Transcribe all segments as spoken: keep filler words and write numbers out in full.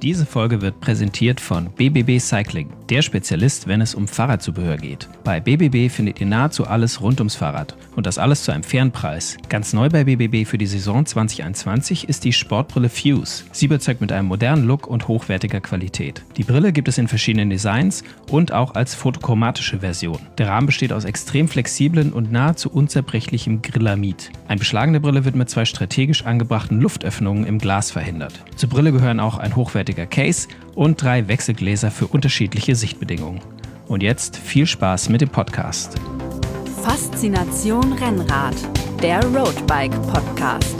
Diese Folge wird präsentiert von B B B Cycling, der Spezialist, wenn es um Fahrradzubehör geht. Bei B B B findet ihr nahezu alles rund ums Fahrrad und das alles zu einem fairen Preis. Ganz neu bei B B B für die Saison zwanzig einundzwanzig ist die Sportbrille Fuse. Sie überzeugt mit einem modernen Look und hochwertiger Qualität. Die Brille gibt es in verschiedenen Designs und auch als fotochromatische Version. Der Rahmen besteht aus extrem flexiblen und nahezu unzerbrechlichem Acrylamid. Eine beschlagene Brille wird mit zwei strategisch angebrachten Luftöffnungen im Glas verhindert. Zur Brille gehören auch ein hochwertiger Case und drei Wechselgläser für unterschiedliche Sichtbedingungen. Und jetzt viel Spaß mit dem Podcast. Faszination Rennrad, der Roadbike Podcast.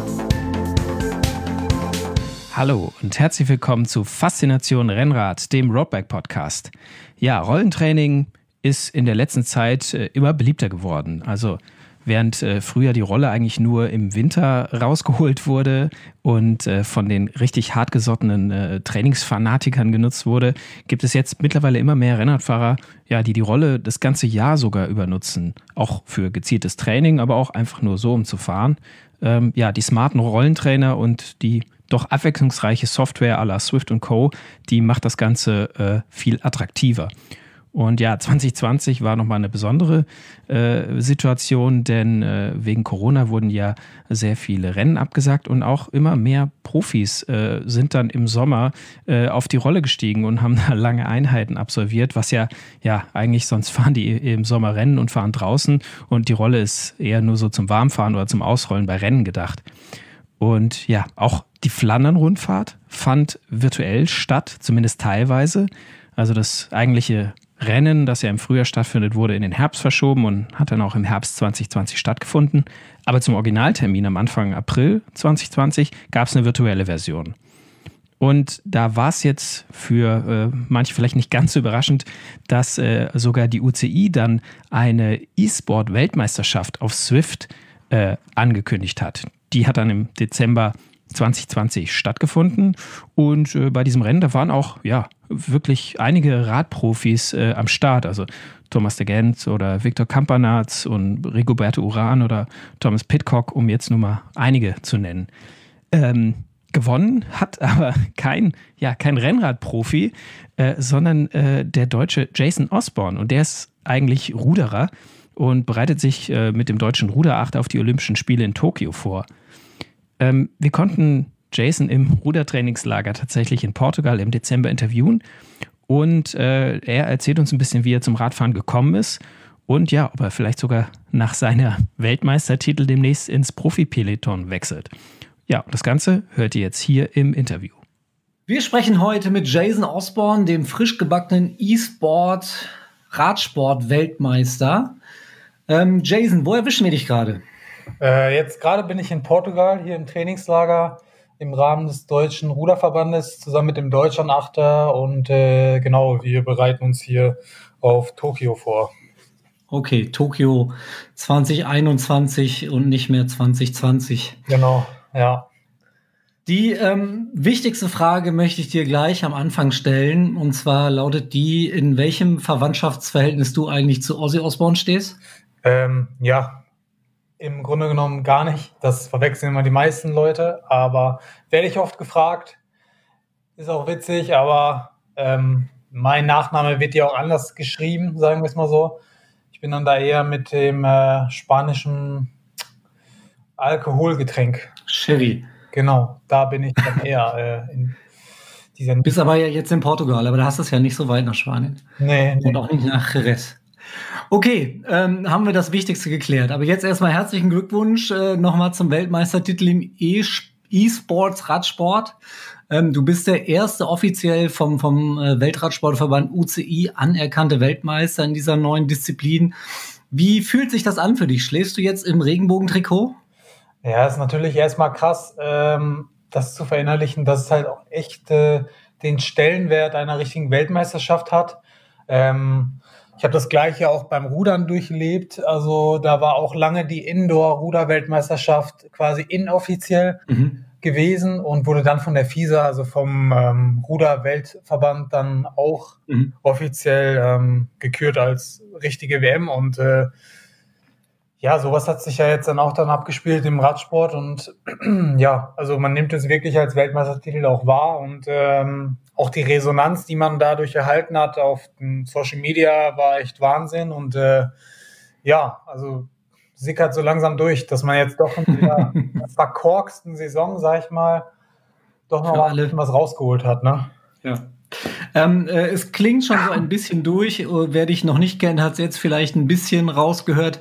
Hallo und herzlich willkommen zu Faszination Rennrad, dem Roadbike Podcast. Ja, Rollentraining ist in der letzten Zeit äh, immer beliebter geworden. Also während äh, früher die Rolle eigentlich nur im Winter rausgeholt wurde und äh, von den richtig hartgesottenen äh, Trainingsfanatikern genutzt wurde, gibt es jetzt mittlerweile immer mehr Rennradfahrer, ja, die die Rolle das ganze Jahr sogar übernutzen. Auch für gezieltes Training, aber auch einfach nur so, um zu fahren. Ähm, ja, die smarten Rollentrainer und die doch abwechslungsreiche Software à la Swift und Co., die macht das Ganze äh, viel attraktiver. Und ja, zwanzig zwanzig war nochmal eine besondere äh, Situation, denn äh, wegen Corona wurden ja sehr viele Rennen abgesagt und auch immer mehr Profis äh, sind dann im Sommer äh, auf die Rolle gestiegen und haben da lange Einheiten absolviert, was ja, ja eigentlich sonst fahren die im Sommer Rennen und fahren draußen und die Rolle ist eher nur so zum Warmfahren oder zum Ausrollen bei Rennen gedacht. Und ja, auch die Flandern-Rundfahrt fand virtuell statt, zumindest teilweise. Also das eigentliche Rennen, das ja im Frühjahr stattfindet, wurde in den Herbst verschoben und hat dann auch im Herbst zwanzig zwanzig stattgefunden. Aber zum Originaltermin am Anfang April zwanzig zwanzig gab es eine virtuelle Version. Und da war es jetzt für äh, manche vielleicht nicht ganz so überraschend, dass äh, sogar die U C I dann eine E-Sport-Weltmeisterschaft auf Swift äh, angekündigt hat. Die hat dann im Dezember zwanzig zwanzig stattgefunden und äh, bei diesem Rennen, da waren auch ja wirklich einige Radprofis äh, am Start, also Thomas de Gendt oder Victor Campenaerts und Rigoberto Urán oder Thomas Pidcock, um jetzt nur mal einige zu nennen. Ähm, gewonnen hat aber kein, ja, kein Rennradprofi, äh, sondern äh, der deutsche Jason Osborne und der ist eigentlich Ruderer und bereitet sich äh, mit dem deutschen Ruderachter auf die Olympischen Spiele in Tokio vor. Ähm, wir konnten Jason im Rudertrainingslager tatsächlich in Portugal im Dezember interviewen und äh, er erzählt uns ein bisschen, wie er zum Radfahren gekommen ist und ja, ob er vielleicht sogar nach seiner Weltmeistertitel demnächst ins Profi-Peloton wechselt. Ja, das Ganze hört ihr jetzt hier im Interview. Wir sprechen heute mit Jason Osborne, dem frisch gebackenen E-Sport Radsport-Weltmeister. Ähm, Jason, wo erwischen wir dich gerade? Äh, jetzt gerade bin ich in Portugal, hier im Trainingslager im Rahmen des Deutschen Ruderverbandes zusammen mit dem Deutschlandachter und äh, genau, wir bereiten uns hier auf Tokio vor. Okay, Tokio zwanzig einundzwanzig und nicht mehr zwanzig zwanzig. Genau, ja. Die ähm, wichtigste Frage möchte ich dir gleich am Anfang stellen und zwar lautet die, in welchem Verwandtschaftsverhältnis du eigentlich zu Ozzy Osbourne stehst? Ähm, ja, im Grunde genommen gar nicht. Das verwechseln immer die meisten Leute, aber werde ich oft gefragt. Ist auch witzig, aber ähm, mein Nachname wird ja auch anders geschrieben, sagen wir es mal so. Ich bin dann da eher mit dem äh, spanischen Alkoholgetränk. Sherry. Genau, da bin ich dann eher äh, in dieser... Du bist aber ja jetzt in Portugal, aber da hast du es ja nicht so weit nach Spanien. Nee, nee. Und auch nicht nach Jerez. Okay, ähm, haben wir das Wichtigste geklärt. Aber jetzt erstmal herzlichen Glückwunsch äh, nochmal zum Weltmeistertitel im e- E-Sports Radsport. Ähm, du bist der erste offiziell vom, vom äh, Weltradsportverband U C I anerkannte Weltmeister in dieser neuen Disziplin. Wie fühlt sich das an für dich? Schläfst du jetzt im Regenbogentrikot? Ja, ist natürlich erstmal krass, ähm, das zu verinnerlichen, dass es halt auch echt äh, den Stellenwert einer richtigen Weltmeisterschaft hat. Ähm, Ich habe das Gleiche auch beim Rudern durchlebt. Also da war auch lange die Indoor-Ruder-Weltmeisterschaft quasi inoffiziell mhm. gewesen und wurde dann von der FISA, also vom ähm, Ruder-Weltverband, dann auch mhm. offiziell ähm, gekürt als richtige W M. Und äh, Ja, sowas hat sich ja jetzt dann auch dann abgespielt im Radsport und ja, also man nimmt es wirklich als Weltmeistertitel auch wahr und ähm, auch die Resonanz, die man dadurch erhalten hat auf den Social Media, war echt Wahnsinn und äh, ja, also sickert so langsam durch, dass man jetzt doch in dieser verkorksten Saison, sag ich mal, doch noch mal ein bisschen was rausgeholt hat, ne? Ja. Ähm, äh, es klingt schon so ein bisschen durch. Wer dich noch nicht kennt, hat es jetzt vielleicht ein bisschen rausgehört.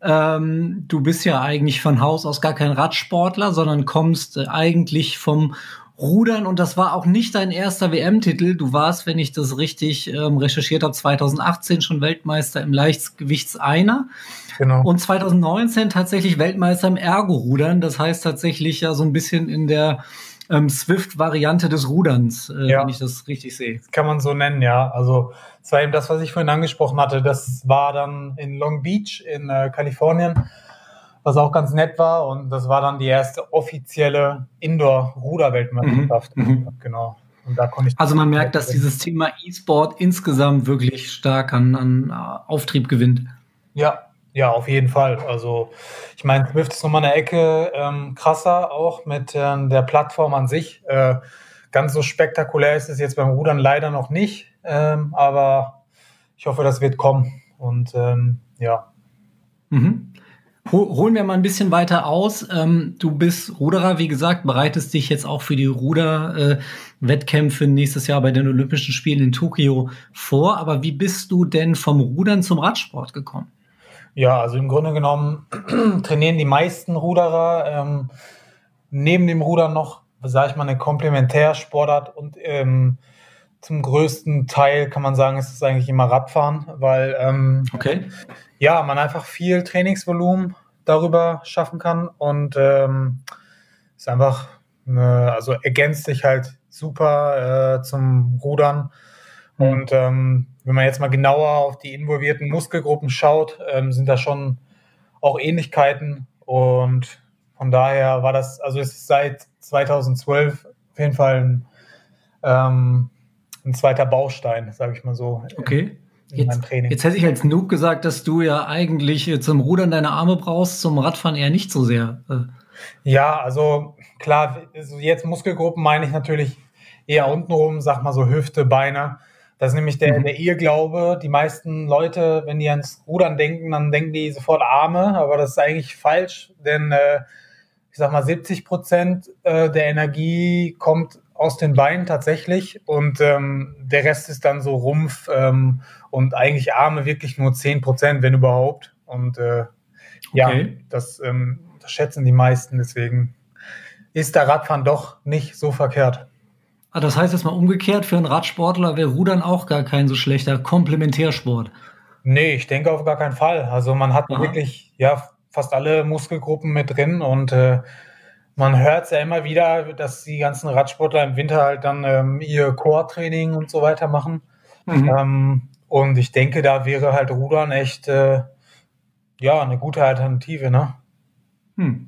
Ähm, du bist ja eigentlich von Haus aus gar kein Radsportler, sondern kommst äh, eigentlich vom Rudern und das war auch nicht dein erster W M-Titel. Du warst, wenn ich das richtig ähm, recherchiert habe, zwanzig achtzehn schon Weltmeister im Leichtgewichtseiner. Genau. Und zwanzig neunzehn tatsächlich Weltmeister im Ergo-Rudern. Das heißt tatsächlich ja so ein bisschen in der ähm, Swift-Variante des Ruderns, äh, ja, wenn ich das richtig sehe. Das kann man so nennen, ja. Also es war eben das, was ich vorhin angesprochen hatte. Das war dann in Long Beach in äh, Kalifornien, was auch ganz nett war. Und das war dann die erste offizielle Indoor-Ruder-Weltmeisterschaft. Mhm. Genau. Und da konnte ich also man merkt, dass dieses Thema E-Sport insgesamt wirklich stark an, an Auftrieb gewinnt. Ja, ja, auf jeden Fall. Also ich meine, Swift ist nochmal eine Ecke ähm, krasser auch mit äh, der Plattform an sich. Äh, ganz so spektakulär ist es jetzt beim Rudern leider noch nicht, ähm, aber ich hoffe, das wird kommen. Und ähm, ja. Mhm. Holen wir mal ein bisschen weiter aus. Ähm, du bist Ruderer, wie gesagt, bereitest dich jetzt auch für die Ruder-Wettkämpfe äh, nächstes Jahr bei den Olympischen Spielen in Tokio vor. Aber wie bist du denn vom Rudern zum Radsport gekommen? Ja, also im Grunde genommen trainieren die meisten Ruderer ähm, neben dem Rudern noch, sage ich mal, eine Komplementärsportart und ähm, zum größten Teil kann man sagen, ist es eigentlich immer Radfahren, weil ähm, okay. ja, man einfach viel Trainingsvolumen darüber schaffen kann und ähm, ist einfach, eine, also ergänzt sich halt super äh, zum Rudern. Mhm. Und ähm, wenn man jetzt mal genauer auf die involvierten Muskelgruppen schaut, ähm, sind da schon auch Ähnlichkeiten und von daher war das, also es ist seit zweitausendzwölf auf jeden Fall ein, ähm, ein zweiter Baustein, sage ich mal so. Okay. Jetzt, jetzt hätte ich als Noob gesagt, dass du ja eigentlich zum Rudern deine Arme brauchst, zum Radfahren eher nicht so sehr. Ja, also klar, also jetzt Muskelgruppen meine ich natürlich eher untenrum, sag mal so Hüfte, Beine. Das ist nämlich der, mhm. der Irrglaube. Die meisten Leute, wenn die ans Rudern denken, dann denken die sofort Arme, aber das ist eigentlich falsch, denn äh, ich sag mal siebzig Prozent äh, der Energie kommt aus den Beinen tatsächlich und ähm, der Rest ist dann so Rumpf ähm, und eigentlich Arme wirklich nur zehn Prozent, wenn überhaupt. Und äh, ja, okay. das, ähm, das schätzen die meisten, deswegen ist der Radfahren doch nicht so verkehrt. Ah, das heißt jetzt mal umgekehrt, für einen Radsportler wäre Rudern auch gar kein so schlechter Komplementärsport. Nee, ich denke auf gar keinen Fall. Also man hat Aha. wirklich ja fast alle Muskelgruppen mit drin und äh, man hört es ja immer wieder, dass die ganzen Radsportler im Winter halt dann ähm, ihr Core-Training und so weiter machen. Mhm. Ähm, und ich denke, da wäre halt Rudern echt äh, ja eine gute Alternative, ne? Hm.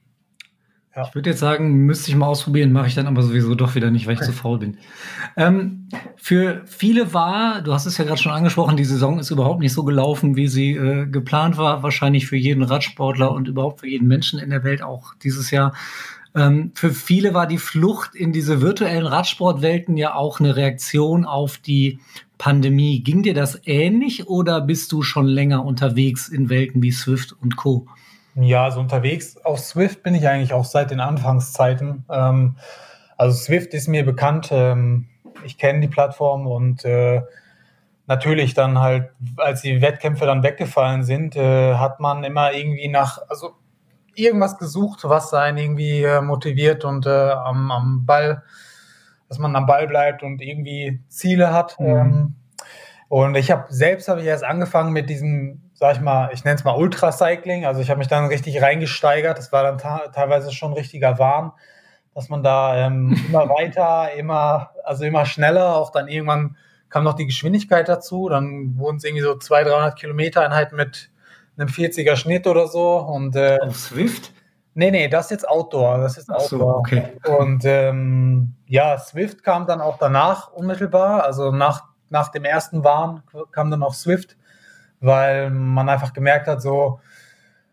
Ja. Ich würde jetzt sagen, müsste ich mal ausprobieren, mache ich dann aber sowieso doch wieder nicht, weil ich zu faul bin. Ähm, für viele war, du hast es ja gerade schon angesprochen, die Saison ist überhaupt nicht so gelaufen, wie sie äh, geplant war. Wahrscheinlich für jeden Radsportler und überhaupt für jeden Menschen in der Welt auch dieses Jahr. Ähm, für viele war die Flucht in diese virtuellen Radsportwelten ja auch eine Reaktion auf die Pandemie. Ging dir das ähnlich oder bist du schon länger unterwegs in Welten wie Swift und Co.? Ja, so unterwegs auf Swift bin ich eigentlich auch seit den Anfangszeiten. Ähm, also Swift ist mir bekannt, ähm, ich kenne die Plattform und äh, natürlich dann halt, als die Wettkämpfe dann weggefallen sind, äh, hat man immer irgendwie nach, also irgendwas gesucht, was einen irgendwie äh, motiviert und äh, am, am Ball, dass man am Ball bleibt und irgendwie Ziele hat. Mhm. Ähm, und ich habe selbst habe ich erst angefangen mit diesem, sag ich mal, ich nenne es mal Ultracycling. Also ich habe mich dann richtig reingesteigert. Das war dann ta- teilweise schon richtiger Wahn, dass man da ähm, immer weiter, immer, also immer schneller, auch dann irgendwann kam noch die Geschwindigkeit dazu. Dann wurden es irgendwie so zweihundert, dreihundert Kilometer Einheiten mit einem vierziger Schnitt oder so. Und, äh, auf Swift? Nee, nee, das ist jetzt Outdoor. Das ist Outdoor. So, okay. Und ähm, ja, Swift kam dann auch danach unmittelbar. Also nach, nach dem ersten Wahn kam dann auch Swift, weil man einfach gemerkt hat, so,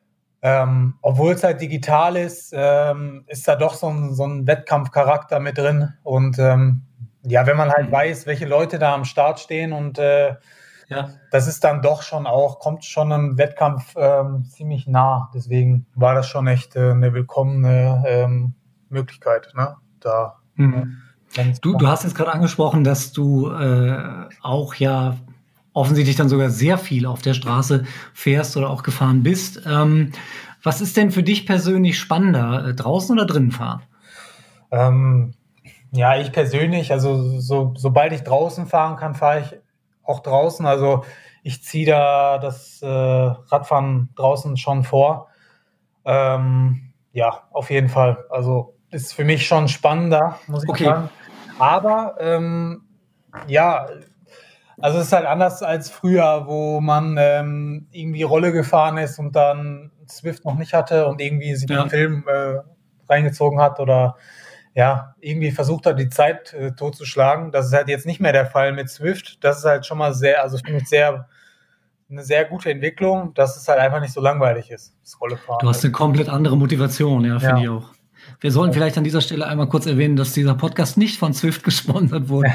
Ähm, obwohl es halt digital ist, ähm, ist da doch so ein, so ein Wettkampfcharakter mit drin. Und ähm, ja, wenn man halt mhm. weiß, welche Leute da am Start stehen und äh, ja. das ist dann doch schon auch, kommt schon einem Wettkampf ähm, ziemlich nah. Deswegen war das schon echt äh, eine willkommene ähm, Möglichkeit, ne? Da. Mhm. Du, du hast jetzt gerade angesprochen, dass du äh, auch ja offensichtlich dann sogar sehr viel auf der Straße fährst oder auch gefahren bist. Ähm, was ist denn für dich persönlich spannender, äh, draußen oder drinnen fahren? Ähm, ja, ich persönlich, also so, sobald ich draußen fahren kann, fahre ich auch draußen. Also ich ziehe da das äh, Radfahren draußen schon vor. Ähm, ja, auf jeden Fall. Also ist für mich schon spannender, muss ich okay. sagen. Aber ähm, ja, also es ist halt anders als früher, wo man ähm, irgendwie Rolle gefahren ist und dann Zwift noch nicht hatte und irgendwie sich ja. den Film äh, reingezogen hat oder ja, irgendwie versucht hat, die Zeit äh, totzuschlagen. Das ist halt jetzt nicht mehr der Fall mit Zwift. Das ist halt schon mal sehr, also finde ich sehr, eine sehr gute Entwicklung, dass es halt einfach nicht so langweilig ist, das Rollefahren. Du hast eine komplett andere Motivation, ja, finde ja. ich auch. Wir sollten vielleicht an dieser Stelle einmal kurz erwähnen, dass dieser Podcast nicht von Zwift gesponsert wurde.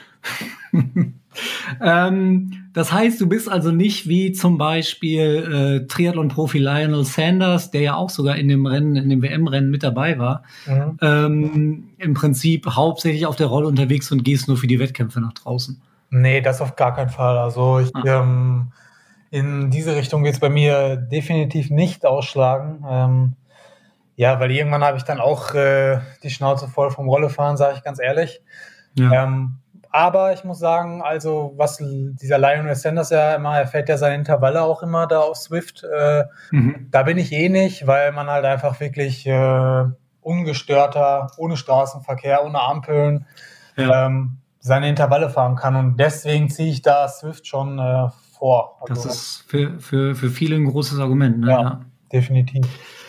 ähm, das heißt, du bist also nicht wie zum Beispiel äh, Triathlon-Profi Lionel Sanders, der ja auch sogar in dem Rennen, in dem W M-Rennen mit dabei war, mhm. ähm, im Prinzip hauptsächlich auf der Rolle unterwegs und gehst nur für die Wettkämpfe nach draußen. Nee, das auf gar keinen Fall. Also ich, ah. ähm, in diese Richtung wird es bei mir definitiv nicht ausschlagen. Ähm, ja, weil irgendwann habe ich dann auch äh, die Schnauze voll vom Rollefahren, sage ich ganz ehrlich. Ja. Ähm, aber ich muss sagen, also was dieser Lionel Sanders ja immer, er fährt ja seine Intervalle auch immer da auf Zwift. Äh, mhm. Da bin ich eh nicht, weil man halt einfach wirklich äh, ungestörter, ohne Straßenverkehr, ohne Ampeln ja. ähm, seine Intervalle fahren kann. Und deswegen ziehe ich da Zwift schon äh, vor. Also, das ist für, für, für viele ein großes Argument. Ne? Ja, ja, definitiv.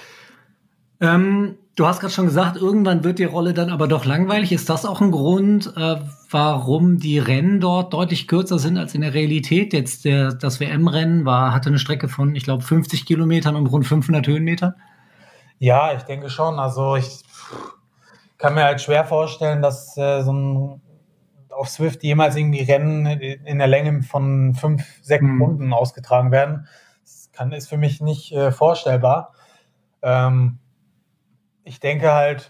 Ähm, du hast gerade schon gesagt, irgendwann wird die Rolle dann aber doch langweilig. Ist das auch ein Grund, äh, warum die Rennen dort deutlich kürzer sind als in der Realität? Jetzt der, das W M-Rennen war, hatte eine Strecke von, ich glaube, fünfzig Kilometern und rund fünfhundert Höhenmetern. Ja, ich denke schon. Also ich kann mir halt schwer vorstellen, dass äh, so ein auf Zwift jemals irgendwie Rennen in der Länge von fünf, sechs mhm. Stunden ausgetragen werden. Das kann, ist für mich nicht äh, vorstellbar. Ähm, Ich denke halt,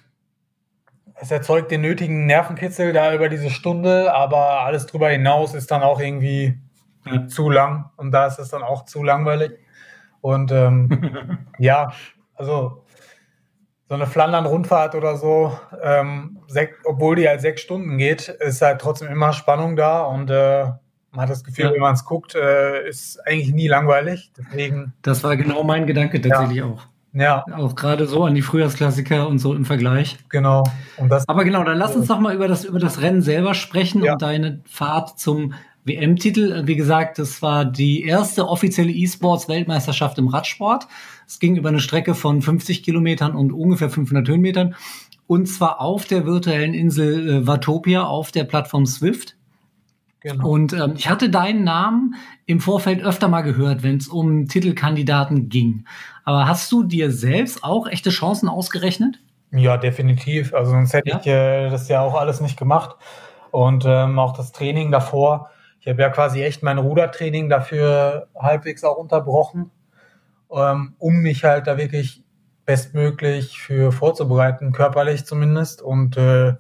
es erzeugt den nötigen Nervenkitzel da über diese Stunde, aber alles drüber hinaus ist dann auch irgendwie ja. zu lang und da ist es dann auch zu langweilig. Und ähm, ja, also so eine Flandern-Rundfahrt oder so, ähm, sech, obwohl die halt sechs Stunden geht, ist halt trotzdem immer Spannung da und äh, man hat das Gefühl, ja. wenn man es guckt, äh, ist eigentlich nie langweilig. Deswegen. Das war genau mein Gedanke tatsächlich ja. auch. Ja. Auch gerade so an die Frühjahrsklassiker und so im Vergleich. Genau. Und das Aber genau, dann lass uns doch mal über das, über das Rennen selber sprechen ja. und deine Fahrt zum W M-Titel. Wie gesagt, das war die erste offizielle E-Sports-Weltmeisterschaft im Radsport. Es ging über eine Strecke von fünfzig Kilometern und ungefähr fünfhundert Höhenmetern. Und zwar auf der virtuellen Insel äh, Watopia auf der Plattform Zwift. Genau. Und ähm, ich hatte deinen Namen im Vorfeld öfter mal gehört, wenn es um Titelkandidaten ging. Aber hast du dir selbst auch echte Chancen ausgerechnet? Ja, definitiv. Also sonst hätte ja? ich äh, das ja auch alles nicht gemacht. Und ähm, auch das Training davor. Ich habe ja quasi echt mein Rudertraining dafür halbwegs auch unterbrochen, ähm, um mich halt da wirklich bestmöglich für vorzubereiten, körperlich zumindest. Und äh,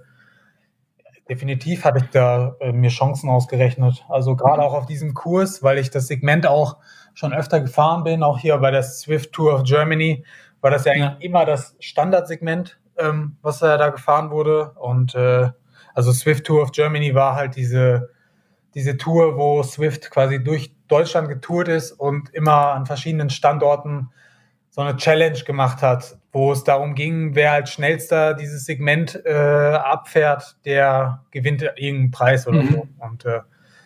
definitiv hatte ich da äh, mir Chancen ausgerechnet. Also gerade auch auf diesem Kurs, weil ich das Segment auch schon öfter gefahren bin, auch hier bei der Zwift Tour of Germany, war das ja, ja. immer das Standardsegment, ähm, was ja da gefahren wurde. Und äh, also Zwift Tour of Germany war halt diese, diese Tour, wo Zwift quasi durch Deutschland getourt ist und immer an verschiedenen Standorten so eine Challenge gemacht hat, wo es darum ging, wer als schnellster dieses Segment äh, abfährt, der gewinnt irgendeinen Preis oder mhm. so. Und äh,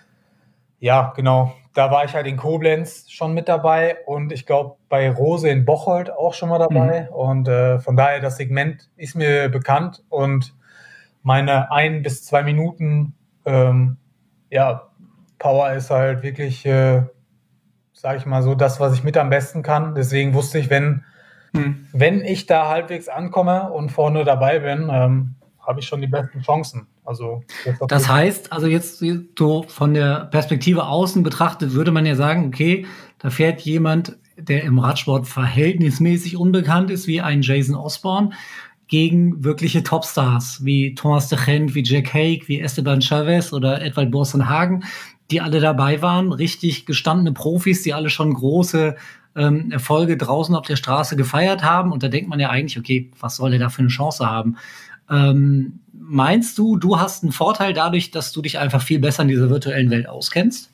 ja, genau, da war ich halt in Koblenz schon mit dabei und ich glaube bei Rose in Bocholt auch schon mal dabei. Mhm. Und äh, von daher, das Segment ist mir bekannt und meine ein bis zwei Minuten ähm, ja, Power ist halt wirklich, äh, sage ich mal so, das, was ich mit am besten kann. Deswegen wusste ich, wenn hm. wenn ich da halbwegs ankomme und vorne dabei bin, ähm, habe ich schon die besten Chancen. Also das heißt, also jetzt so von der Perspektive außen betrachtet, würde man ja sagen, okay, da fährt jemand, der im Radsport verhältnismäßig unbekannt ist, wie ein Jason Osborne, gegen wirkliche Topstars, wie Thomas de Gendt, wie Jack Haig, wie Esteban Chavez oder Edvald Boasson Hagen, die alle dabei waren, richtig gestandene Profis, die alle schon große ähm, Erfolge draußen auf der Straße gefeiert haben. Und da denkt man ja eigentlich, okay, was soll der da für eine Chance haben? Ähm, meinst du, du hast einen Vorteil dadurch, dass du dich einfach viel besser in dieser virtuellen Welt auskennst?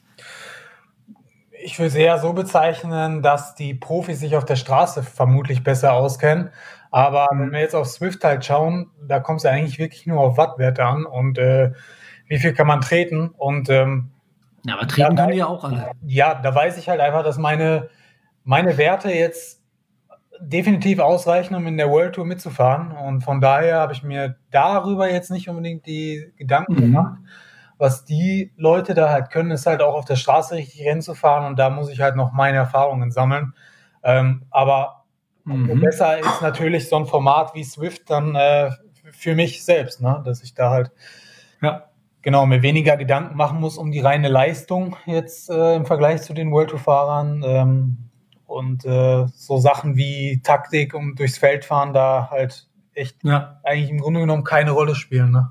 Ich würde es eher so bezeichnen, dass die Profis sich auf der Straße vermutlich besser auskennen. Aber mhm. wenn wir jetzt auf Zwift halt schauen, da kommt es ja eigentlich wirklich nur auf Wattwerte an und äh, wie viel kann man treten. Und ähm, ja, aber treten können ja auch alle. Ja, da weiß ich halt einfach, dass meine, meine Werte jetzt definitiv ausreichen, um in der World Tour mitzufahren. Und von daher habe ich mir darüber jetzt nicht unbedingt die Gedanken mhm. gemacht. Was die Leute da halt können, ist halt auch auf der Straße richtig Rennen zu fahren. Und da muss ich halt noch meine Erfahrungen sammeln. Ähm, aber mhm. besser ist natürlich so ein Format wie Zwift dann äh, für mich selbst, ne? Dass ich da halt ja. genau mir weniger Gedanken machen muss um die reine Leistung jetzt äh, im Vergleich zu den World Tour Fahrern. Ähm, Und äh, so Sachen wie Taktik und durchs Feld fahren da halt echt ja. eigentlich im Grunde genommen keine Rolle spielen. Ne?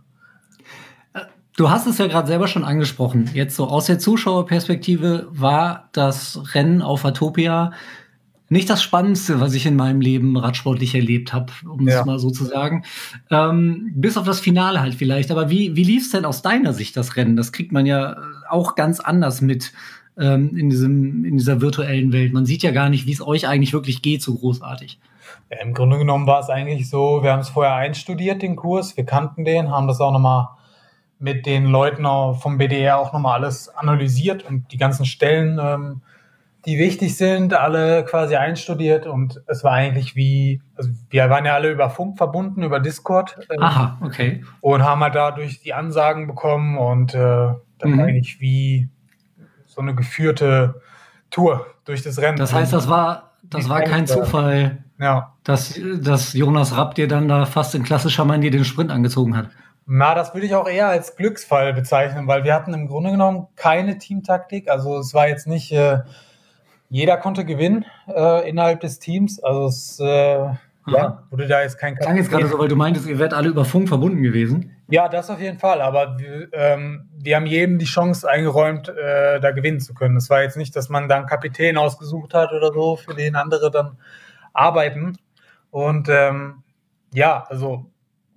Du hast es ja gerade selber schon angesprochen. Jetzt so aus der Zuschauerperspektive war das Rennen auf Watopia nicht das Spannendste, was ich in meinem Leben radsportlich erlebt habe, um ja. es mal so zu sagen. Ähm, bis auf das Finale halt vielleicht. Aber wie, wie lief es denn aus deiner Sicht, das Rennen? Das kriegt man ja auch ganz anders mit. In diesem, in dieser virtuellen Welt. Man sieht ja gar nicht, wie es euch eigentlich wirklich geht, so großartig. Ja, im Grunde genommen war es eigentlich so, wir haben es vorher einstudiert, den Kurs, wir kannten den, haben das auch nochmal mit den Leuten vom B D R auch nochmal alles analysiert und die ganzen Stellen, ähm, die wichtig sind, alle quasi einstudiert und es war eigentlich wie, also wir waren ja alle über Funk verbunden, über Discord. Ähm, Aha, okay. Und haben halt dadurch die Ansagen bekommen und äh, dann mhm. eigentlich wie so eine geführte Tour durch das Rennen. Das heißt, das war, das war kein Zufall, ja. dass, dass Jonas Rapp dir dann da fast in klassischer Manier den Sprint angezogen hat. Na, das würde ich auch eher als Glücksfall bezeichnen, weil wir hatten im Grunde genommen keine Teamtaktik. Also es war jetzt nicht, äh, jeder konnte gewinnen äh, innerhalb des Teams. Also es äh, ja, wurde da jetzt kein... Klang jetzt gerade so, weil du meintest, ihr wärt alle über Funk verbunden gewesen. Ja, das auf jeden Fall, aber wir, ähm, wir haben jedem die Chance eingeräumt, äh, da gewinnen zu können. Es war jetzt nicht, dass man dann Kapitän ausgesucht hat oder so, für den andere dann arbeiten. Und ähm, ja, also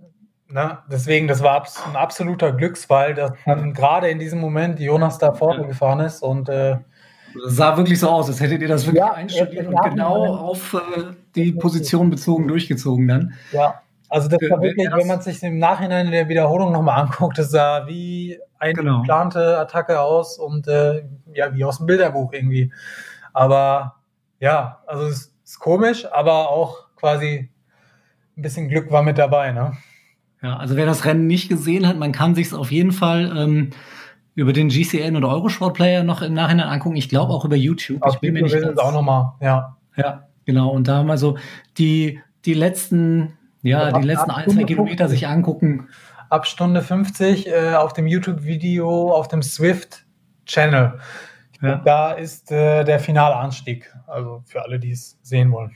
ne, deswegen, das war abs- ein absoluter Glücksfall, dass dann gerade in diesem Moment Jonas da vorne gefahren ist und äh, das sah wirklich so aus, als hättet ihr das wirklich ja, einstudiert und genau auf äh, die Position bezogen durchgezogen dann. Ja. Also das war wirklich, wenn man sich im Nachhinein in der Wiederholung nochmal anguckt, das sah wie eine genau. geplante Attacke aus und äh, ja, wie aus dem Bilderbuch irgendwie. Aber ja, also es ist komisch, aber auch quasi ein bisschen Glück war mit dabei, ne? Ja, also wer das Rennen nicht gesehen hat, man kann sich es auf jeden Fall ähm, über den G C N oder Eurosport Player noch im Nachhinein angucken. Ich glaube auch über YouTube. Auf ich bin mir nicht ganz, auch nochmal, ja. Ja, genau. Und da haben wir so die, die letzten... Ja, die letzten ein, zwei Kilometer sich angucken. Ab Stunde fünfzig äh, auf dem YouTube-Video, auf dem Zwift-Channel. Ja. Da ist äh, der finale Anstieg. Also für alle, die es sehen wollen.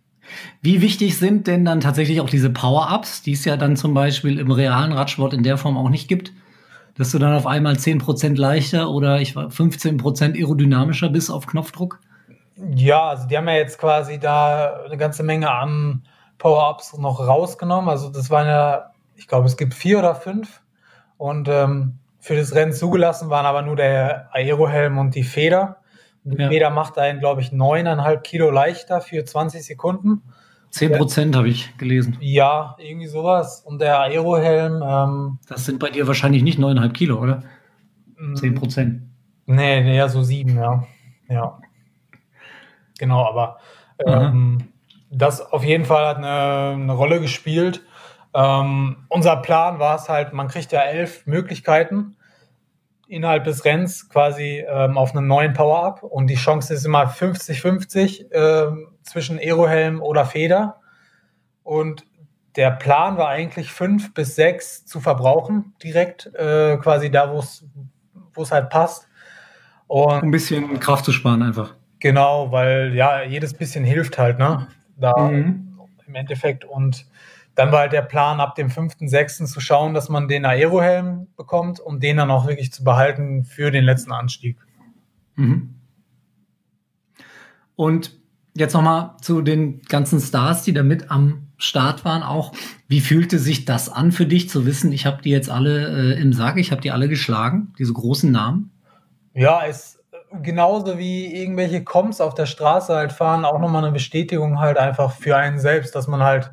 Wie wichtig sind denn dann tatsächlich auch diese Power-Ups, die es ja dann zum Beispiel im realen Radsport in der Form auch nicht gibt? Dass du dann auf einmal zehn Prozent leichter oder ich war fünfzehn Prozent aerodynamischer bist auf Knopfdruck? Ja, also die haben ja jetzt quasi da eine ganze Menge an Power-Ups noch rausgenommen. Also das waren ja, ich glaube, es gibt vier oder fünf. Und ähm, für das Rennen zugelassen waren aber nur der Aerohelm und die Feder. Die ja. Feder macht einen, glaube ich, neuneinhalb Kilo leichter für zwanzig Sekunden. zehn Prozent habe ich gelesen. Ja, irgendwie sowas. Und der Aerohelm... Ähm, das sind bei dir wahrscheinlich nicht neuneinhalb Kilo, oder? zehn Prozent. Nee, nee, ja, so sieben, ja. Ja. Genau, aber... Ähm, das auf jeden Fall hat eine, eine Rolle gespielt. Ähm, unser Plan war es halt, man kriegt ja elf Möglichkeiten innerhalb des Rennens quasi ähm, auf einen neuen Power-Up und die Chance ist immer fünfzig fünfzig, ähm, zwischen Aerohelm oder Feder. Und der Plan war eigentlich fünf bis sechs zu verbrauchen, direkt äh, quasi da, wo es halt passt. Und um ein bisschen Kraft zu sparen einfach. Genau, weil ja, jedes bisschen hilft halt, ne? Da mhm. im Endeffekt. Und dann war halt der Plan, ab dem fünften sechsten zu schauen, dass man den Aerohelm bekommt, um den dann auch wirklich zu behalten für den letzten Anstieg. Mhm. Und jetzt nochmal zu den ganzen Stars, die da mit am Start waren auch. Wie fühlte sich das an für dich, zu wissen, ich habe die jetzt alle äh, im Sack, ich habe die alle geschlagen, diese großen Namen? Ja, es genauso wie irgendwelche Comps auf der Straße halt fahren, auch nochmal eine Bestätigung halt einfach für einen selbst, dass man halt,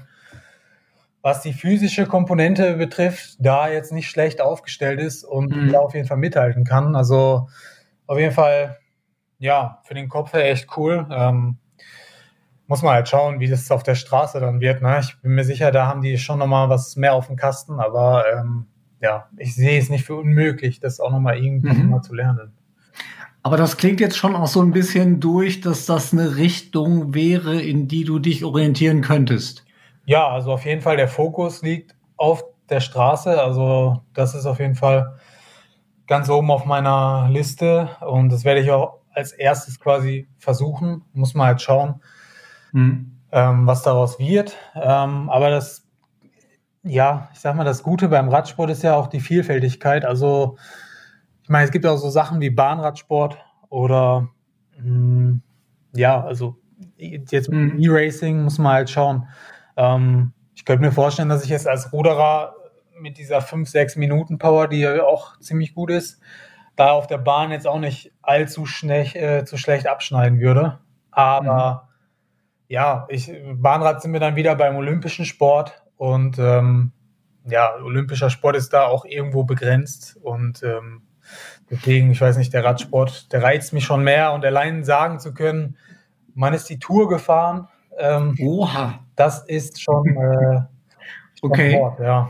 was die physische Komponente betrifft, da jetzt nicht schlecht aufgestellt ist und mhm. da auf jeden Fall mithalten kann. Also auf jeden Fall, ja, für den Kopf her echt cool. Ähm, muss man halt schauen, wie das auf der Straße dann wird. Ne? Ich bin mir sicher, da haben die schon nochmal was mehr auf dem Kasten, aber ähm, ja, ich sehe es nicht für unmöglich, das auch nochmal irgendwann mhm. mal zu lernen. Aber das klingt jetzt schon auch so ein bisschen durch, dass das eine Richtung wäre, in die du dich orientieren könntest. Ja, also auf jeden Fall der Fokus liegt auf der Straße. Also das ist auf jeden Fall ganz oben auf meiner Liste. Und das werde ich auch als erstes quasi versuchen. Muss man halt schauen, mhm. ähm, was daraus wird. Ähm, aber das, ja, ich sag mal, das Gute beim Radsport ist ja auch die Vielfältigkeit. Also ich meine, es gibt auch so Sachen wie Bahnradsport oder mh, ja, also jetzt mit mhm. E-Racing muss man halt schauen. Ähm, ich könnte mir vorstellen, dass ich jetzt als Ruderer mit dieser fünf, sechs Minuten Power, die ja auch ziemlich gut ist, da auf der Bahn jetzt auch nicht allzu schnell, äh, zu schlecht abschneiden würde. Aber mhm. ja, ich, Bahnrad sind wir dann wieder beim olympischen Sport und ähm, ja, olympischer Sport ist da auch irgendwo begrenzt und ähm, deswegen, ich weiß nicht, der Radsport, der reizt mich schon mehr und allein sagen zu können, man ist die Tour gefahren. Ähm, Oha. Das ist schon, äh, schon okay. Wort, ja.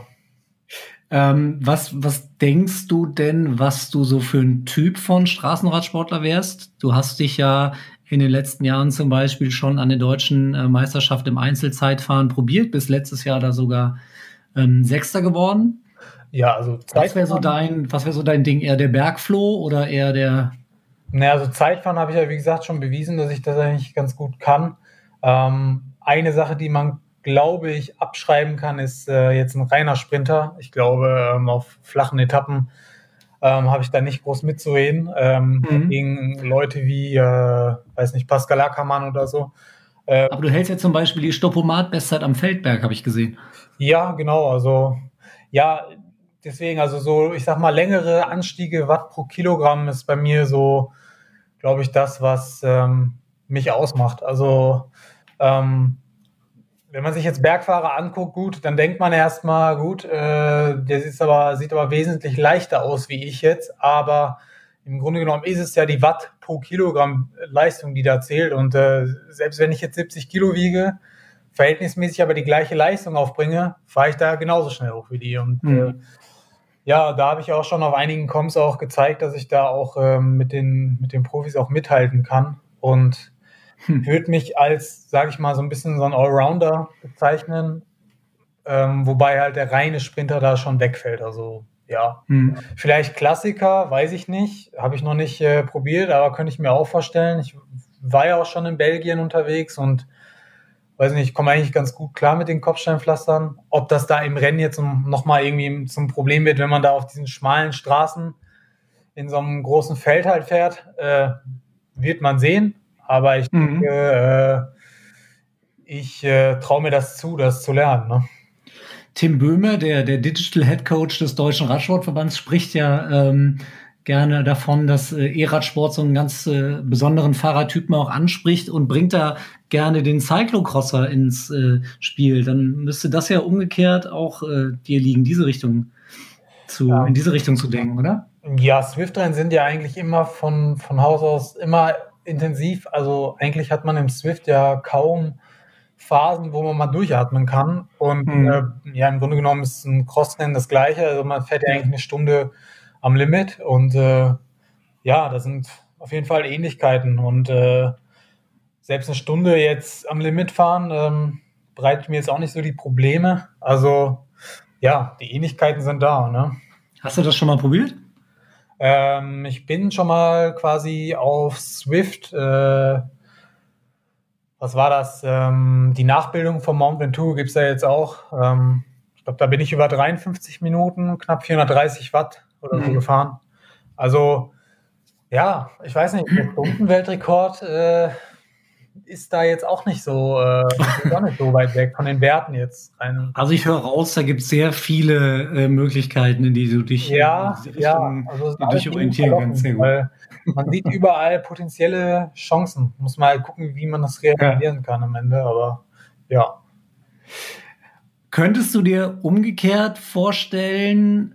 Ähm, was, was denkst du denn, was du so für ein Typ von Straßenradsportler wärst? Du hast dich ja in den letzten Jahren zum Beispiel schon an der deutschen äh, Meisterschaft im Einzelzeitfahren probiert, bis letztes Jahr da sogar ähm, Sechster geworden. Ja, also was wäre so dein, was wäre so dein Ding? Eher der Bergfloh oder eher der? Naja, also Zeitfahren habe ich ja, wie gesagt, schon bewiesen, dass ich das eigentlich ganz gut kann. Ähm, eine Sache, die man, glaube ich, abschreiben kann, ist äh, jetzt ein reiner Sprinter. Ich glaube, ähm, auf flachen Etappen ähm, habe ich da nicht groß mitzureden. Ähm, mhm. Gegen Leute wie, äh, weiß nicht, Pascal Ackermann oder so. Äh, Aber du hältst ja zum Beispiel die Stoppomat-Bestzeit am Feldberg, habe ich gesehen. Ja, genau. Also, ja, deswegen, also so, ich sag mal, längere Anstiege, Watt pro Kilogramm ist bei mir so, glaube ich, das, was ähm, mich ausmacht. Also, ähm, wenn man sich jetzt Bergfahrer anguckt, gut, dann denkt man erstmal, gut, äh, der sieht aber, sieht aber wesentlich leichter aus wie ich jetzt, aber im Grunde genommen ist es ja die Watt pro Kilogramm Leistung, die da zählt und äh, selbst wenn ich jetzt siebzig Kilo wiege, verhältnismäßig aber die gleiche Leistung aufbringe, fahre ich da genauso schnell hoch wie die und mhm. äh, ja, da habe ich auch schon auf einigen Comps auch gezeigt, dass ich da auch ähm, mit den, mit den Profis auch mithalten kann und hm. würde mich als, sage ich mal, so ein bisschen so ein Allrounder bezeichnen, ähm, wobei halt der reine Sprinter da schon wegfällt. Also ja, hm. vielleicht Klassiker, weiß ich nicht, habe ich noch nicht äh, probiert, aber könnte ich mir auch vorstellen. Ich war ja auch schon in Belgien unterwegs und weiß nicht, ich komme eigentlich ganz gut klar mit den Kopfsteinpflastern. Ob das da im Rennen jetzt nochmal irgendwie zum Problem wird, wenn man da auf diesen schmalen Straßen in so einem großen Feld halt fährt, äh, wird man sehen. Aber ich mhm. denke, äh, ich äh, traue mir das zu, das zu lernen. Ne? Tim Böhme, der, der Digital Head Coach des Deutschen Radsportverbands, spricht ja ähm, gerne davon, dass äh, E-Radsport so einen ganz äh, besonderen Fahrertypen auch anspricht und bringt da gerne den Cyclocrosser ins äh, Spiel. Dann müsste das ja umgekehrt auch äh, dir liegen, diese Richtung zu, ja. in diese Richtung zu denken, oder? Ja, Swift-Rennen sind ja eigentlich immer von, von Haus aus immer intensiv. Also eigentlich hat man im Swift ja kaum Phasen, wo man mal durchatmen kann. Und mhm. äh, ja, im Grunde genommen ist ein Crossrennen das Gleiche. Also man fährt ja eigentlich eine Stunde am Limit. Und äh, ja, da sind auf jeden Fall Ähnlichkeiten. Und äh, selbst eine Stunde jetzt am Limit fahren, ähm, bereitet mir jetzt auch nicht so die Probleme. Also ja, die Ähnlichkeiten sind da. Ne? Hast du das schon mal probiert? Ähm, ich bin schon mal quasi auf Swift, äh, was war das? Ähm, die Nachbildung vom Mount Ventoux gibt es da jetzt auch. Ähm, ich glaube, da bin ich über dreiundfünfzig Minuten, knapp vierhundertdreißig Watt oder so Mhm. gefahren. Also ja, ich weiß nicht, der Stundenweltrekord äh, ist da jetzt auch nicht so, äh, ist auch nicht so weit weg von den Werten jetzt. Ein, Also ich höre raus, da gibt es sehr viele äh, Möglichkeiten, in die du dich ja, in diese ja, Richtung also es ist die alles dich irgendwie orientieren kannst. Sehr verlockend, gut. weil man sieht überall potenzielle Chancen. Muss mal halt gucken, wie man das realisieren kann am Ende, aber ja. Könntest du dir umgekehrt vorstellen,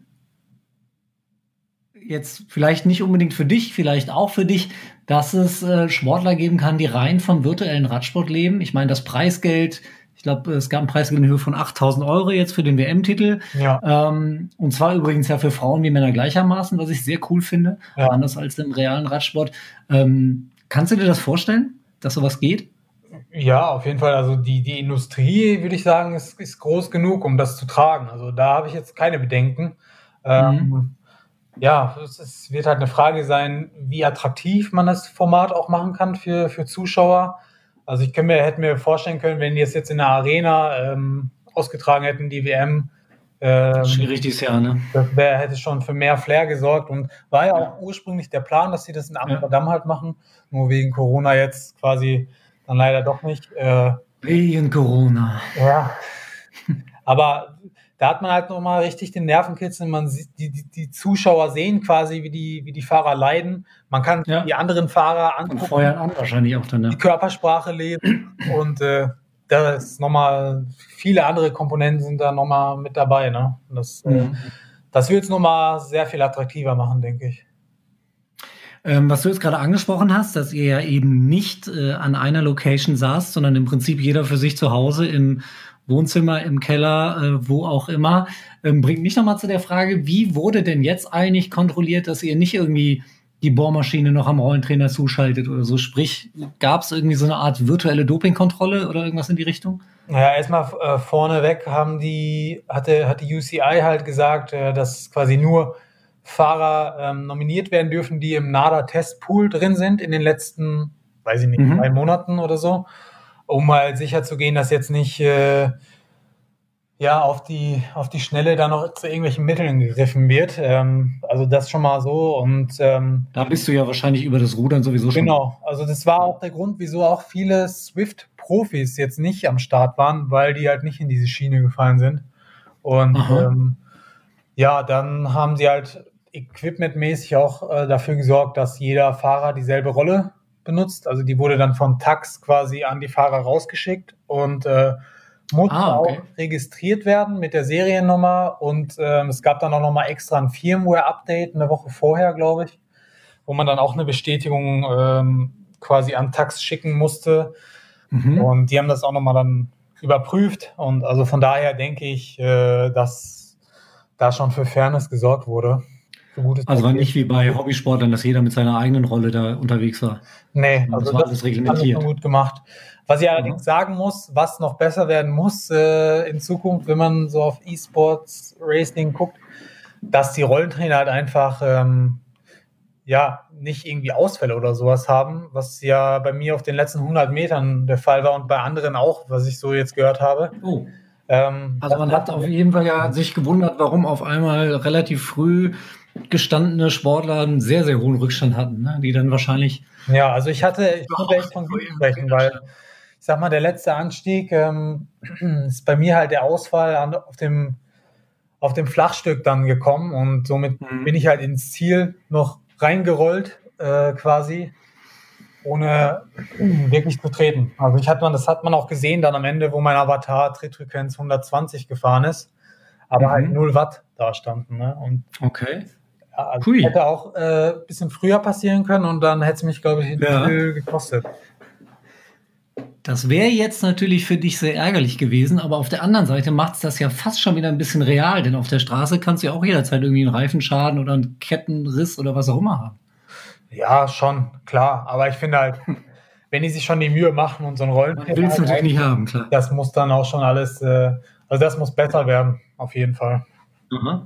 jetzt vielleicht nicht unbedingt für dich, vielleicht auch für dich, dass es äh, Sportler geben kann, die rein vom virtuellen Radsport leben? Ich meine, das Preisgeld, ich glaube, es gab ein Preisgeld in Höhe von achttausend Euro jetzt für den W M-Titel. Ja. Ähm, und zwar übrigens ja für Frauen wie Männer gleichermaßen, was ich sehr cool finde, Ja. anders als im realen Radsport. Ähm, kannst du dir das vorstellen, dass sowas geht? Ja, auf jeden Fall. Also die, die Industrie, würde ich sagen, ist, ist groß genug, um das zu tragen. Also da habe ich jetzt keine Bedenken. Ähm, Mhm. Ja, es ist, wird halt eine Frage sein, wie attraktiv man das Format auch machen kann für, für Zuschauer. Also ich könnte mir, hätte mir vorstellen können, wenn die es jetzt in der Arena ähm, ausgetragen hätten, die W M, ähm, Schwierig dieses Jahr, ne? das wär, hätte schon für mehr Flair gesorgt und war ja auch ursprünglich der Plan, dass sie das in Amsterdam halt machen, nur wegen Corona jetzt quasi dann leider doch nicht. Äh, Wegen Corona. ja, aber da hat man halt nochmal richtig den Nervenkitzel. Man sieht, die, die, die Zuschauer sehen quasi, wie die, wie die Fahrer leiden. Man kann Ja. die anderen Fahrer Von angucken, Feuern an wahrscheinlich auch dann, ne? die Körpersprache lesen und äh, da ist nochmal, viele andere Komponenten sind da nochmal mit dabei. Ne? Und das, äh, Mhm. das wird es nochmal sehr viel attraktiver machen, denke ich. Ähm, was du jetzt gerade angesprochen hast, dass ihr ja eben nicht äh, an einer Location saßt, sondern im Prinzip jeder für sich zu Hause im Wohnzimmer, im Keller, äh, wo auch immer, ähm, bringt mich nochmal zu der Frage, wie wurde denn jetzt eigentlich kontrolliert, dass ihr nicht irgendwie die Bohrmaschine noch am Rollentrainer zuschaltet oder so? Sprich, gab es irgendwie so eine Art virtuelle Dopingkontrolle oder irgendwas in die Richtung? Naja, erstmal äh, vorneweg haben die, hatte, hat die U C I halt gesagt, äh, dass quasi nur Fahrer ähm, nominiert werden dürfen, die im NADA-Testpool drin sind in den letzten, weiß ich nicht, Mhm. drei Monaten oder so, um halt sicher zu gehen, dass jetzt nicht äh, ja, auf die, auf die Schnelle da noch zu irgendwelchen Mitteln gegriffen wird. Ähm, also das schon mal so und ähm, Da bist du ja wahrscheinlich über das Rudern sowieso schon. genau, also das war auch der Grund, wieso auch viele Swift-Profis jetzt nicht am Start waren, weil die halt nicht in diese Schiene gefallen sind. Und Aha. ähm, ja, dann haben sie halt equipmentmäßig auch äh, dafür gesorgt, dass jeder Fahrer dieselbe Rolle benutzt. Also die wurde dann von Tax quasi an die Fahrer rausgeschickt und äh, musste Ah, okay. auch registriert werden mit der Seriennummer. Und ähm, es gab dann auch nochmal extra ein Firmware-Update eine Woche vorher, glaube ich, wo man dann auch eine Bestätigung ähm, quasi an Tax schicken musste. Mhm. Und die haben das auch nochmal dann überprüft. Und also von daher denke ich, äh, dass da schon für Fairness gesorgt wurde. Für gutes Also war Paket. nicht wie bei Hobbysportlern, dass jeder mit seiner eigenen Rolle da unterwegs war. Nee, Das also war das, alles das haben reglementiert. schon gut gemacht. Was ich allerdings Mhm. sagen muss, was noch besser werden muss äh, in Zukunft, wenn man so auf E-Sports Racing guckt, dass die Rollentrainer halt einfach ähm, ja nicht irgendwie Ausfälle oder sowas haben, was ja bei mir auf den letzten hundert Metern der Fall war und bei anderen auch, was ich so jetzt gehört habe. Oh. Ähm, Also man hat auf jeden Fall ja sich gewundert, warum auf einmal relativ früh gestandene Sportler einen sehr, sehr hohen Rückstand hatten, ne? Die dann wahrscheinlich Ja, also ich hatte, ich konnte echt von Glück sprechen, weil ich sag mal, der letzte Anstieg ähm, ist bei mir halt der Ausfall an, auf dem auf dem Flachstück dann gekommen und somit Mhm. bin ich halt ins Ziel noch reingerollt, äh, quasi, ohne wirklich zu treten. Also ich hat man, das hat man auch gesehen dann am Ende, wo mein Avatar Trittfrequenz hundertzwanzig gefahren ist, aber Mhm. halt null Watt da standen. Ne? Und okay. ja, also Hui. hätte auch ein äh, bisschen früher passieren können und dann hätte es mich, glaube ich, Ja. viel gekostet. Das wäre jetzt natürlich für dich sehr ärgerlich gewesen, aber auf der anderen Seite macht es das ja fast schon wieder ein bisschen real, denn auf der Straße kannst du ja auch jederzeit irgendwie einen Reifenschaden oder einen Kettenriss oder was auch immer haben. Ja, schon, klar. Aber ich finde halt, wenn die sich schon die Mühe machen und so ein Rollentraining. Willst du natürlich nicht haben, klar. Das muss dann auch schon alles, äh, also das muss besser werden, auf jeden Fall. Aha.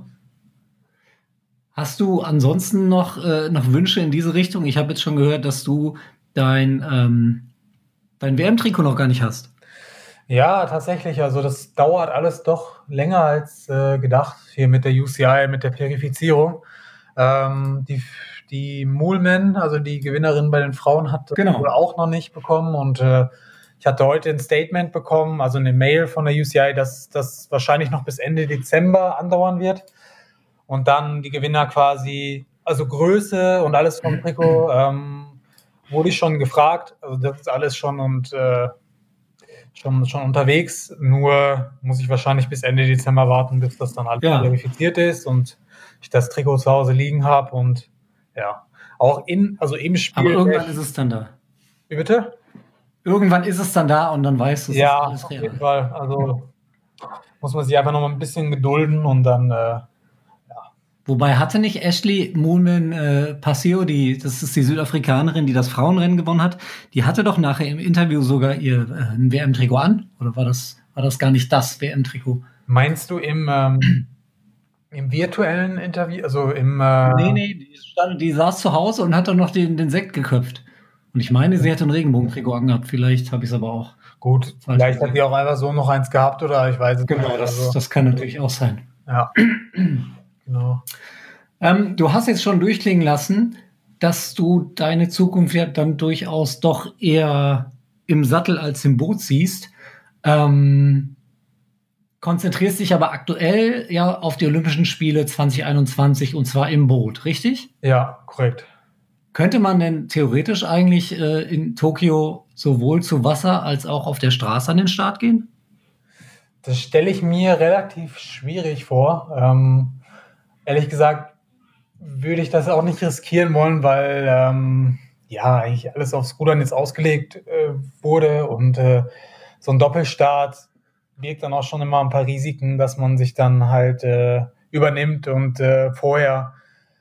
Hast du ansonsten noch, äh, noch Wünsche in diese Richtung? Ich habe jetzt schon gehört, dass du dein, ähm, dein W M-Trikot noch gar nicht hast. Ja, tatsächlich. Also das dauert alles doch länger als äh, gedacht, hier mit der U C I, mit der Verifizierung. Ähm, die die Moolman, also die Gewinnerin bei den Frauen, hat Genau. wohl auch noch nicht bekommen. Und äh, ich hatte heute ein Statement bekommen, also eine Mail von der U C I, dass das wahrscheinlich noch bis Ende Dezember andauern wird. Und dann die Gewinner quasi, also Größe und alles vom Trikot, ähm, wurde ich schon gefragt. Also das ist alles schon und äh, schon, schon unterwegs. Nur muss ich wahrscheinlich bis Ende Dezember warten, bis das dann alles Ja. verifiziert ist und ich das Trikot zu Hause liegen habe. Und ja, auch in, also im Spiel. Aber irgendwann ist es dann da. Wie bitte? Irgendwann ist es dann da und dann weißt du, es Ja, ist alles auf real. jeden Fall. Also muss man sich einfach noch mal ein bisschen gedulden und dann. Äh, Wobei hatte nicht Ashley Moolman äh, Passio, die, das ist die Südafrikanerin, die das Frauenrennen gewonnen hat, die hatte doch nachher im Interview sogar ihr äh, ein W M-Trikot an? Oder war das, war das gar nicht das W M-Trikot? Meinst du im, ähm, im virtuellen Interview, also im... Äh Nee, nee, die, stand, die saß zu Hause und hat dann noch den, den Sekt geköpft. Und ich meine, sie hätte ein Regenbogentrikot angehabt, vielleicht habe ich es aber auch. Gut, vielleicht hat die auch einfach so noch eins gehabt oder ich weiß es Genau, nicht. das, Also, das kann natürlich auch sein. ja, genau. Ähm, du hast jetzt schon durchklingen lassen, dass du deine Zukunft ja dann durchaus doch eher im Sattel als im Boot siehst. Ähm, konzentrierst dich aber aktuell ja auf die Olympischen Spiele zwanzig einundzwanzig und zwar im Boot, richtig? Ja, korrekt. Könnte man denn theoretisch eigentlich äh, in Tokio sowohl zu Wasser als auch auf der Straße an den Start gehen? Das stelle ich mir relativ schwierig vor. Ähm, ehrlich gesagt würde ich das auch nicht riskieren wollen, weil ähm, ja eigentlich alles aufs Rudern jetzt ausgelegt äh, wurde und äh, so ein Doppelstart birgt dann auch schon immer ein paar Risiken, dass man sich dann halt äh, übernimmt und äh, vorher,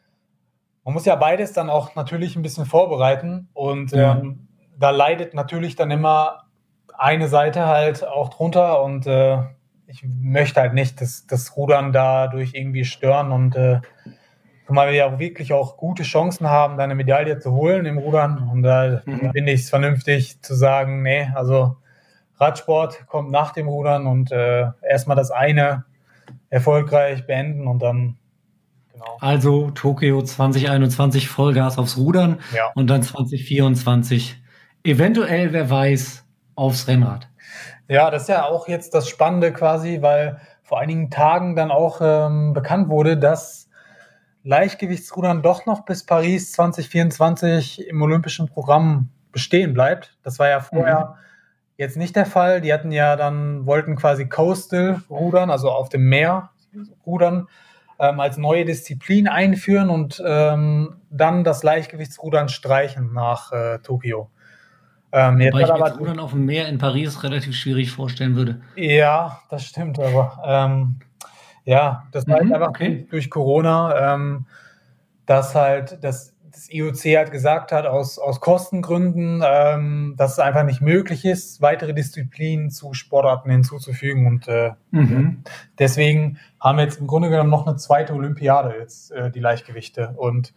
man muss ja beides dann auch natürlich ein bisschen vorbereiten und Ja. ähm, da leidet natürlich dann immer eine Seite halt auch drunter und äh, ich möchte halt nicht das, das Rudern dadurch irgendwie stören und äh, zumal wir ja wirklich auch gute Chancen haben, da eine Medaille zu holen im Rudern. Und da Mhm. finde ich es vernünftig zu sagen, nee, also Radsport kommt nach dem Rudern und äh, erstmal das eine erfolgreich beenden und dann, genau. Also Tokio zwanzig einundzwanzig Vollgas aufs Rudern Ja. und dann zwanzig vierundzwanzig eventuell, wer weiß, aufs Rennrad. Ja, das ist ja auch jetzt das Spannende quasi, weil vor einigen Tagen dann auch ähm, bekannt wurde, dass Leichtgewichtsrudern doch noch bis Paris zwanzig vierundzwanzig im olympischen Programm bestehen bleibt. Das war ja vorher jetzt nicht der Fall. Die hatten ja dann, wollten quasi Coastal rudern, also auf dem Meer rudern, ähm, als neue Disziplin einführen und ähm, dann das Leichtgewichtsrudern streichen nach äh, Tokio. Ähm, jetzt Wobei ich hat mir aber das Rudern auf dem Meer in Paris relativ schwierig vorstellen würde. Ja, das stimmt, aber ähm, ja, das war Mhm, halt einfach okay. durch Corona, ähm, dass halt das, das I O C halt gesagt hat, aus, aus Kostengründen, ähm, dass es einfach nicht möglich ist, weitere Disziplinen zu Sportarten hinzuzufügen. Und äh, Mhm. deswegen haben wir jetzt im Grunde genommen noch eine zweite Olympiade, jetzt äh, die Leichtgewichte. Und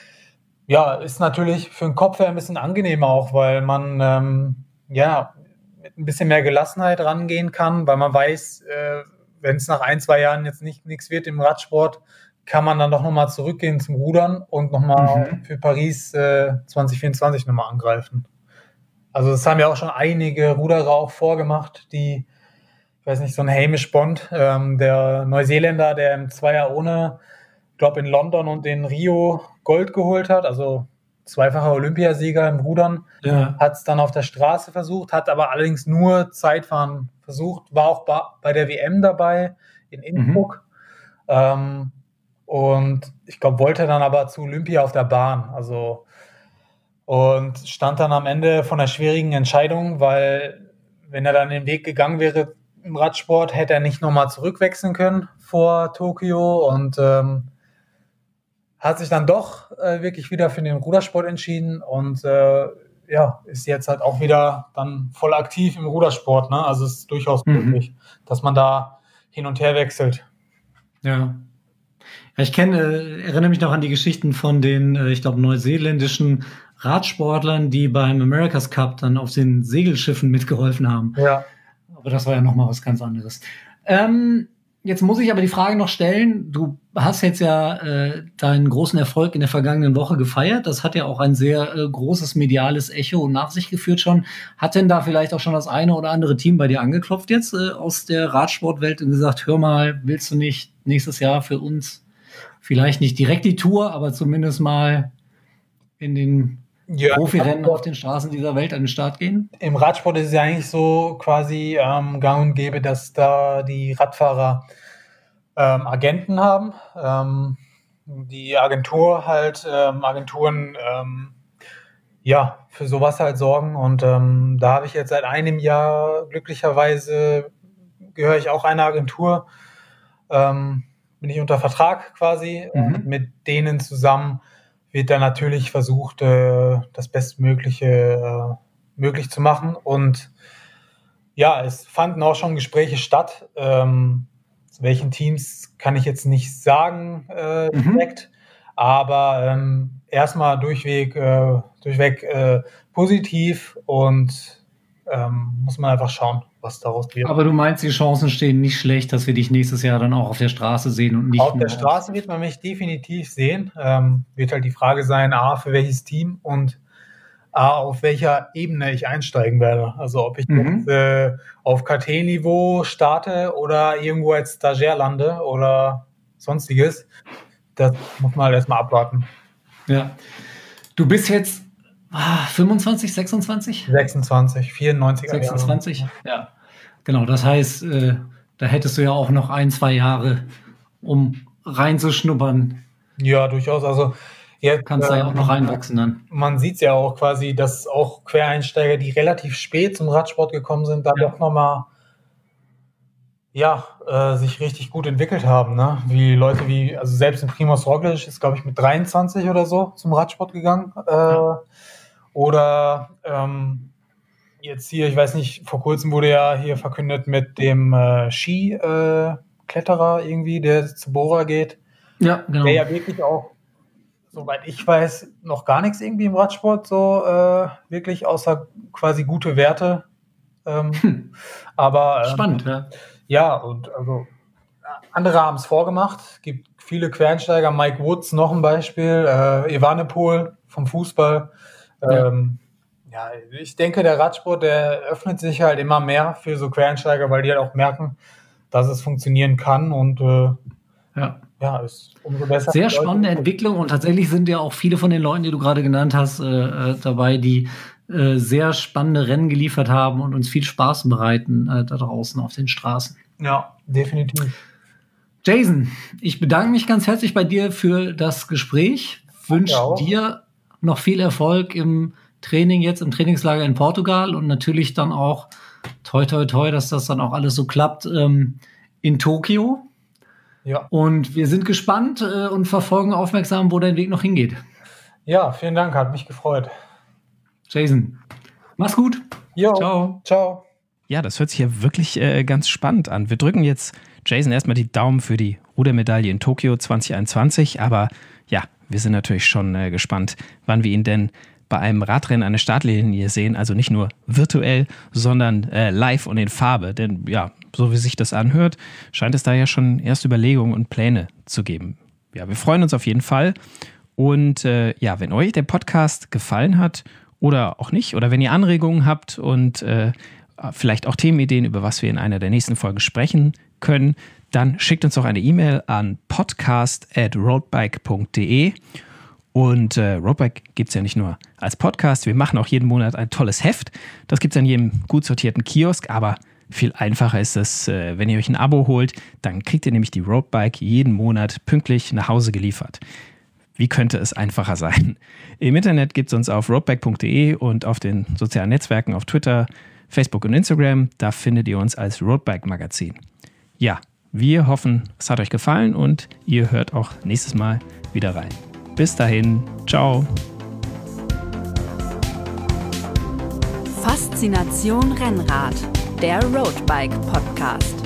ja, ist natürlich für den Kopf her ein bisschen angenehmer auch, weil man ähm, ja mit ein bisschen mehr Gelassenheit rangehen kann, weil man weiß, äh, wenn es nach ein, zwei Jahren jetzt nicht nichts wird im Radsport, kann man dann doch nochmal zurückgehen zum Rudern und nochmal Mhm. für Paris äh, zwanzig vierundzwanzig nochmal angreifen. Also das haben ja auch schon einige Ruderer auch vorgemacht, die, ich weiß nicht, so ein Hamish Bond, ähm, der Neuseeländer, der im Zweier ohne, ich glaube in London und in Rio Gold geholt hat, also zweifacher Olympiasieger im Rudern, Ja. hat es dann auf der Straße versucht, hat aber allerdings nur Zeitfahren versucht, war auch ba- bei der W M dabei in Innsbruck. Ähm, und ich glaube, wollte dann aber zu Olympia auf der Bahn. Also und stand dann am Ende von einer schwierigen Entscheidung, weil wenn er dann den Weg gegangen wäre im Radsport, hätte er nicht nochmal zurückwechseln können vor Tokio und ähm, hat sich dann doch äh, wirklich wieder für den Rudersport entschieden und äh, ja, ist jetzt halt auch wieder dann voll aktiv im Rudersport. Ne? Also es ist durchaus Mhm. möglich, dass man da hin und her wechselt. Ja. Ja, ich kenne, äh, erinnere mich noch an die Geschichten von den, äh, ich glaube, neuseeländischen Radsportlern, die beim America's Cup dann auf den Segelschiffen mitgeholfen haben. Ja. Aber das war ja noch mal was ganz anderes. Ähm, jetzt muss ich aber die Frage noch stellen, du hast jetzt ja äh, deinen großen Erfolg in der vergangenen Woche gefeiert. Das hat ja auch ein sehr äh, großes mediales Echo nach sich geführt schon. Hat denn da vielleicht auch schon das eine oder andere Team bei dir angeklopft jetzt äh, aus der Radsportwelt und gesagt, hör mal, willst du nicht nächstes Jahr für uns vielleicht nicht direkt die Tour, aber zumindest mal in den Ja, Profirennen auf den Straßen dieser Welt an den Start gehen? im Radsport ist es ja eigentlich so quasi ähm, gang und gäbe, dass da die Radfahrer ähm, Agenten haben. Ähm, die Agentur halt, ähm, Agenturen ähm, ja, für sowas halt sorgen. Und ähm, da habe ich jetzt seit einem Jahr glücklicherweise gehöre ich auch einer Agentur. Ähm, bin ich unter Vertrag quasi. Mhm. Und mit denen zusammen wird dann natürlich versucht, äh, das Bestmögliche äh, möglich zu machen. Und ja, es fanden auch schon Gespräche statt. Ähm, zu welchen Teams kann ich jetzt nicht sagen äh, Mhm. direkt, aber ähm, erstmal durchweg, äh, durchweg äh, positiv und ähm, muss man einfach schauen, was daraus wird. Aber du meinst, die Chancen stehen nicht schlecht, dass wir dich nächstes Jahr dann auch auf der Straße sehen und nicht Auf nur der Straße wird man mich definitiv sehen. Ähm, wird halt die Frage sein, A, für welches Team und A, auf welcher Ebene ich einsteigen werde. Also ob ich Mhm. jetzt äh, auf K T-Niveau starte oder irgendwo als Stagiaire lande oder sonstiges. Das muss man halt erstmal abwarten. Ja. Du bist jetzt ah, fünfundzwanzig, sechsundzwanzig? sechsundzwanzig, vierundneunziger Jahre. sechsundzwanzig? Ja. Genau, das heißt, äh, da hättest du ja auch noch ein, zwei Jahre, um reinzuschnuppern. Ja, durchaus. Also jetzt, Kannst da ja ähm, auch noch reinwachsen dann. man sieht es ja auch quasi, dass auch Quereinsteiger, die relativ spät zum Radsport gekommen sind, da Ja. doch nochmal ja, äh, sich richtig gut entwickelt haben. Ne? Wie Leute wie, also selbst ein Primož Roglič ist, glaube ich, mit dreiundzwanzig oder so zum Radsport gegangen. Äh, Ja. Oder ähm, jetzt hier, ich weiß nicht, vor kurzem wurde ja hier verkündet mit dem äh, Ski-Kletterer irgendwie, der zu Bora geht, Ja, genau. der ja wirklich auch, soweit ich weiß, noch gar nichts irgendwie im Radsport so äh, wirklich außer quasi gute Werte. Ähm, Hm. aber ähm, Spannend, ja. ja, und also andere haben es vorgemacht. Es gibt viele Quereinsteiger, Mike Woods noch ein Beispiel, äh, Evenepoel vom Fußball. Ja. Ähm, ja, ich denke, der Radsport, der öffnet sich halt immer mehr für so Quereinsteiger, weil die halt auch merken, dass es funktionieren kann und äh, Ja. ja, ist umso besser. Sehr für Leute. spannende Entwicklung und tatsächlich sind ja auch viele von den Leuten, die du gerade genannt hast, äh, äh, dabei, die äh, sehr spannende Rennen geliefert haben und uns viel Spaß bereiten äh, da draußen auf den Straßen. Ja, definitiv. Jason, ich bedanke mich ganz herzlich bei dir für das Gespräch. Wünsche auch. dir noch viel Erfolg im Training jetzt, im Trainingslager in Portugal und natürlich dann auch toi toi toi, dass das dann auch alles so klappt ähm, in Tokio. Ja. Und wir sind gespannt äh, und verfolgen aufmerksam, wo dein Weg noch hingeht. Ja, vielen Dank, hat mich gefreut. Jason, mach's gut. Jo, Ciao. ciao. Ja, das hört sich ja wirklich äh, ganz spannend an. Wir drücken jetzt Jason erstmal die Daumen für die Rudermedaille in Tokio zwanzig einundzwanzig. Aber ja, wir sind natürlich schon äh, gespannt, wann wir ihn denn bei einem Radrennen an der Startlinie sehen. Also nicht nur virtuell, sondern äh, live und in Farbe. Denn ja, so wie sich das anhört, scheint es da ja schon erste Überlegungen und Pläne zu geben. Ja, wir freuen uns auf jeden Fall. Und äh, ja, wenn euch der Podcast gefallen hat oder auch nicht, oder wenn ihr Anregungen habt und äh, vielleicht auch Themenideen, über was wir in einer der nächsten Folgen sprechen können, dann schickt uns doch eine E-Mail an podcast at roadbike punkt de. Und äh, Roadbike gibt es ja nicht nur als Podcast, wir machen auch jeden Monat ein tolles Heft. Das gibt es an jedem gut sortierten Kiosk, aber viel einfacher ist es, äh, wenn ihr euch ein Abo holt, dann kriegt ihr nämlich die Roadbike jeden Monat pünktlich nach Hause geliefert. Wie könnte es einfacher sein? Im Internet gibt es uns auf roadbike punkt de und auf den sozialen Netzwerken auf Twitter, Facebook und Instagram. Da findet ihr uns als Roadbike Magazin. Ja, wir hoffen, es hat euch gefallen und ihr hört auch nächstes Mal wieder rein. Bis dahin, ciao. Faszination Rennrad, der Roadbike Podcast.